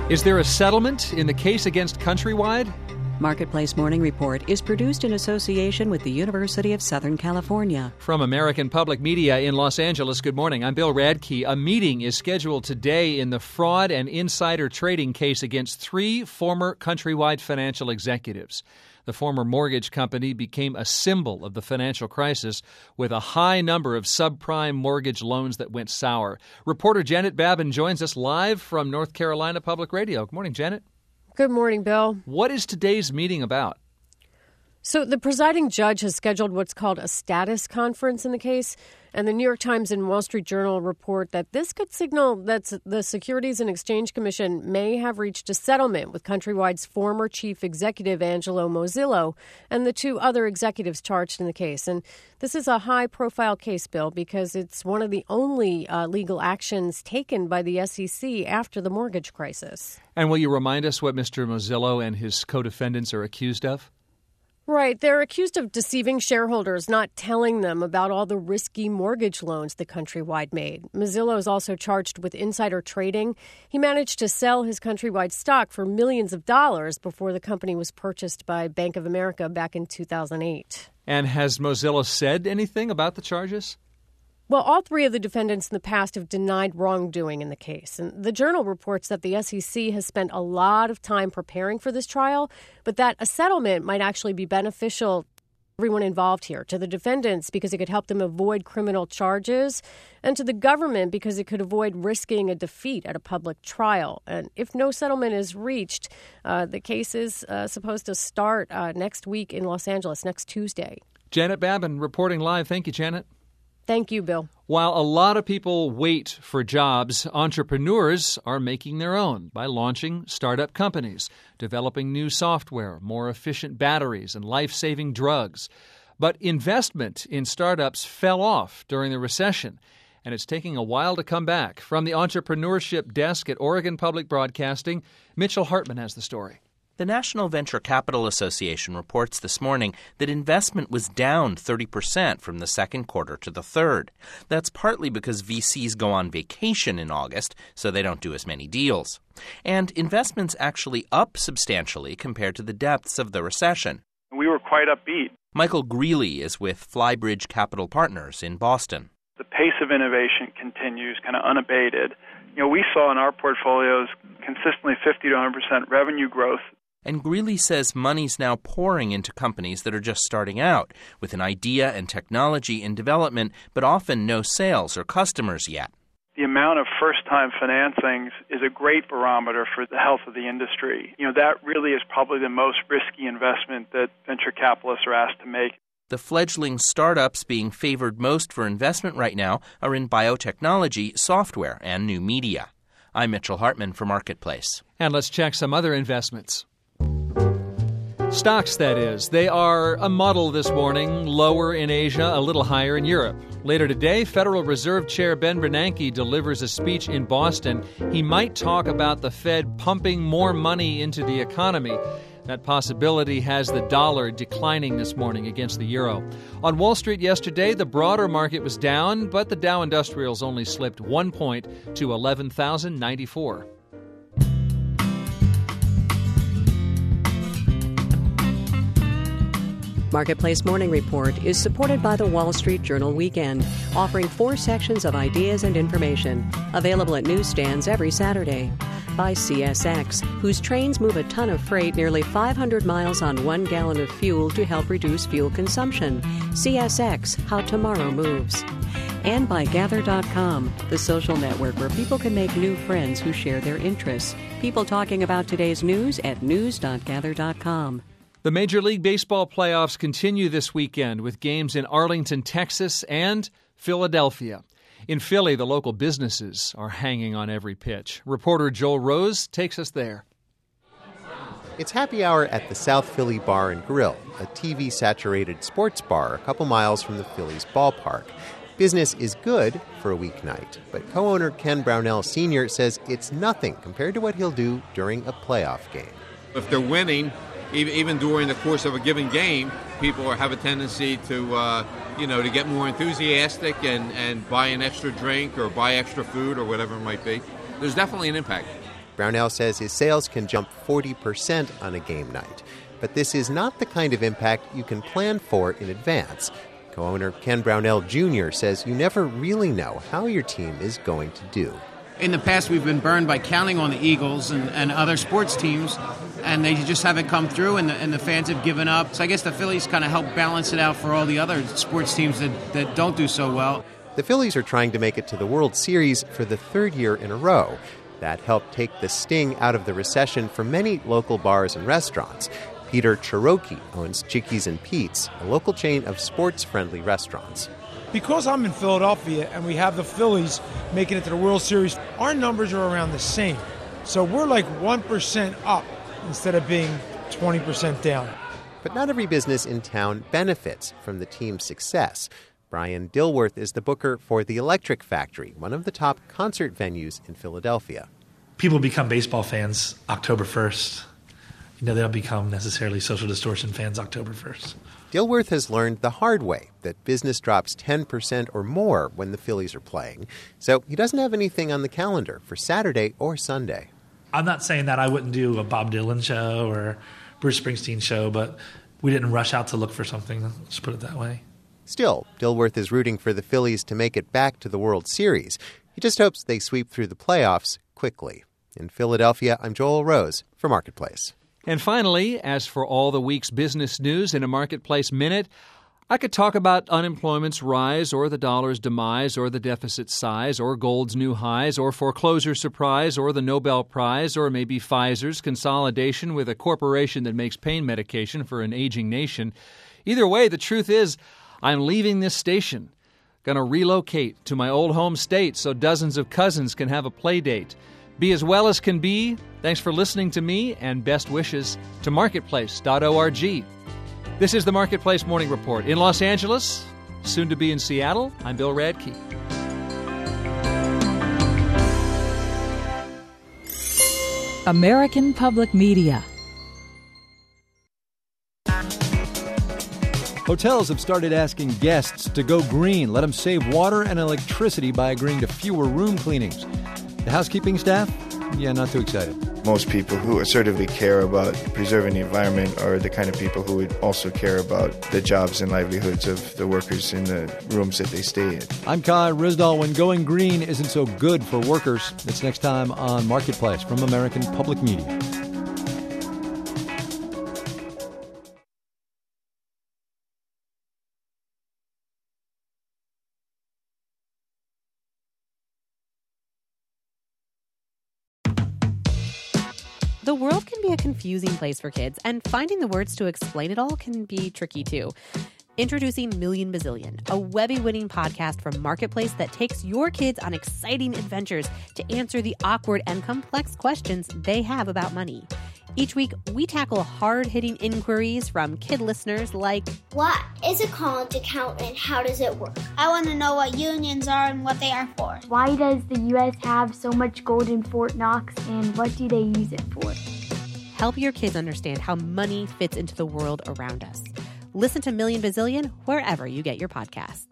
Is there a settlement in the case against Countrywide? Marketplace Morning Report is produced in association with the University of Southern California. From American Public Media in Los Angeles, good morning. I'm Bill Radke. A meeting is scheduled today in the fraud and insider trading case against 3 former Countrywide financial executives. The former mortgage company became a symbol of the financial crisis with a high number of subprime mortgage loans that went sour. Reporter Janet Babin joins us live from North Carolina Public Radio. Good morning, Janet. Good morning, Bill. What is today's meeting about? So the presiding judge has scheduled what's called a status conference in the case, and the New York Times and Wall Street Journal report that this could signal that the Securities and Exchange Commission may have reached a settlement with Countrywide's former chief executive, Angelo Mozillo, and the 2 other executives charged in the case. And this is a high-profile case, Bill, because it's one of the only legal actions taken by the SEC after the mortgage crisis. And will you remind us what Mr. Mozillo and his co-defendants are accused of? Right. They're accused of deceiving shareholders, not telling them about all the risky mortgage loans the Countrywide made. Mozillo is also charged with insider trading. He managed to sell his Countrywide stock for millions of dollars before the company was purchased by Bank of America back in 2008. And has Mozillo said anything about the charges? Well, all 3 of the defendants in the past have denied wrongdoing in the case. And the Journal reports that the SEC has spent a lot of time preparing for this trial, but that a settlement might actually be beneficial to everyone involved here, to the defendants because it could help them avoid criminal charges, and to the government because it could avoid risking a defeat at a public trial. And if no settlement is reached, the case is supposed to start next week in Los Angeles, next Tuesday. Janet Babin reporting live. Thank you, Janet. Thank you, Bill. While a lot of people wait for jobs, entrepreneurs are making their own by launching startup companies, developing new software, more efficient batteries, and life-saving drugs. But investment in startups fell off during the recession, and it's taking a while to come back. From the entrepreneurship desk at Oregon Public Broadcasting, Mitchell Hartman has the story. The National Venture Capital Association reports this morning that investment was down 30% from the second quarter to the third. That's partly because VCs go on vacation in August, so they don't do as many deals. And investment's actually up substantially compared to the depths of the recession. We were quite upbeat. Michael Greeley is with Flybridge Capital Partners in Boston. The pace of innovation continues kind of unabated. We saw in our portfolios consistently 50 to 100% revenue growth. And Greeley says money's now pouring into companies that are just starting out, with an idea and technology in development, but often no sales or customers yet. The amount of first-time financings is a great barometer for the health of the industry. That really is probably the most risky investment that venture capitalists are asked to make. The fledgling startups being favored most for investment right now are in biotechnology, software, and new media. I'm Mitchell Hartman for Marketplace. And let's check some other investments. Stocks, that is. They are a muddle this morning, lower in Asia, a little higher in Europe. Later today, Federal Reserve Chair Ben Bernanke delivers a speech in Boston. He might talk about the Fed pumping more money into the economy. That possibility has the dollar declining this morning against the euro. On Wall Street yesterday, the broader market was down, but the Dow Industrials only slipped 1 point to 11,094. Marketplace Morning Report is supported by the Wall Street Journal Weekend, offering 4 sections of ideas and information, available at newsstands every Saturday. By CSX, whose trains move a ton of freight nearly 500 miles on 1 gallon of fuel to help reduce fuel consumption. CSX, how tomorrow moves. And by Gather.com, the social network where people can make new friends who share their interests. People talking about today's news at news.gather.com. The Major League Baseball playoffs continue this weekend with games in Arlington, Texas, and Philadelphia. In Philly, the local businesses are hanging on every pitch. Reporter Joel Rose takes us there. It's happy hour at the South Philly Bar and Grill, a TV-saturated sports bar a couple miles from the Phillies ballpark. Business is good for a weeknight, but co-owner Ken Brownell Sr. says it's nothing compared to what he'll do during a playoff game. If they're winning, even during the course of a given game, people have a tendency to get more enthusiastic and buy an extra drink or buy extra food or whatever it might be. There's definitely an impact. Brownell says his sales can jump 40% on a game night. But this is not the kind of impact you can plan for in advance. Co-owner Ken Brownell Jr. says you never really know how your team is going to do. In the past, we've been burned by counting on the Eagles and other sports teams, and they just haven't come through, and the fans have given up. So I guess the Phillies kind of help balance it out for all the other sports teams that don't do so well. The Phillies are trying to make it to the World Series for the third year in a row. That helped take the sting out of the recession for many local bars and restaurants. Peter Cherokee owns Chickies and Pete's, a local chain of sports-friendly restaurants. Because I'm in Philadelphia and we have the Phillies making it to the World Series, our numbers are around the same. So we're like 1% up instead of being 20% down. But not every business in town benefits from the team's success. Brian Dilworth is the booker for the Electric Factory, one of the top concert venues in Philadelphia. People become baseball fans October 1st. They don't become necessarily Social Distortion fans October 1st. Dilworth has learned the hard way that business drops 10% or more when the Phillies are playing. So he doesn't have anything on the calendar for Saturday or Sunday. I'm not saying that I wouldn't do a Bob Dylan show or Bruce Springsteen show, but we didn't rush out to look for something. Let's put it that way. Still, Dilworth is rooting for the Phillies to make it back to the World Series. He just hopes they sweep through the playoffs quickly. In Philadelphia, I'm Joel Rose for Marketplace. And finally, as for all the week's business news in a Marketplace Minute, I could talk about unemployment's rise or the dollar's demise or the deficit size or gold's new highs or foreclosure surprise or the Nobel Prize or maybe Pfizer's consolidation with a corporation that makes pain medication for an aging nation. Either way, the truth is I'm leaving this station, going to relocate to my old home state so dozens of cousins can have a play date. Be as well as can be. Thanks for listening to me, and best wishes to marketplace.org. This is the Marketplace Morning Report. In Los Angeles, soon to be in Seattle, I'm Bill Radke. American Public Media. Hotels have started asking guests to go green, let them save water and electricity by agreeing to fewer room cleanings. The housekeeping staff? Yeah, not too excited. Most people who assertively care about preserving the environment are the kind of people who would also care about the jobs and livelihoods of the workers in the rooms that they stay in. I'm Kai Risdal. When going green isn't so good for workers, it's next time on Marketplace from American Public Media. The world can be a confusing place for kids, and finding the words to explain it all can be tricky too. Introducing Million Bazillion, a Webby-winning podcast from Marketplace that takes your kids on exciting adventures to answer the awkward and complex questions they have about money. Each week, we tackle hard-hitting inquiries from kid listeners like, what is a college account and how does it work? I want to know what unions are and what they are for. Why does the U.S. have so much gold in Fort Knox and what do they use it for? Help your kids understand how money fits into the world around us. Listen to Million Bazillion wherever you get your podcasts.